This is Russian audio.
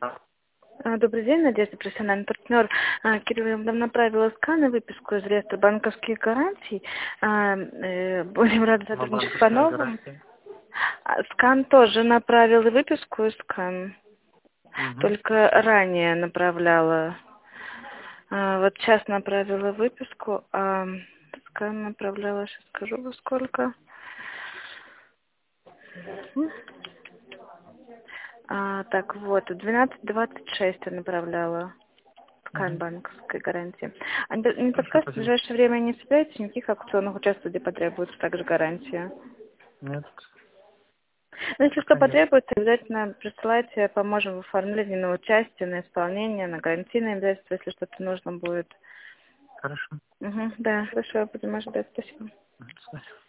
Добрый день, Надежда, профессиональный партнер. Кирилл, я вам направила скан и выписку из реестра банковских гарантий. Будем рады сотрудничать по-новому. Скан тоже направил и выписку, и скан. Только ранее направляла. Вот сейчас направила выписку, а скан направляла, сейчас скажу во сколько. Так вот, 12:26 я направляла скан банковской гарантии. А не подскажете, в ближайшее время не собираетесь никаких акционных участий, где потребуется также гарантия? Нет. Ну, если что потребуется, обязательно присылайте, поможем в оформлении на участие, на исполнение, на гарантийные обязательства, если что-то нужно будет. Хорошо. Да, хорошо, будем ожидать. Спасибо. Спасибо.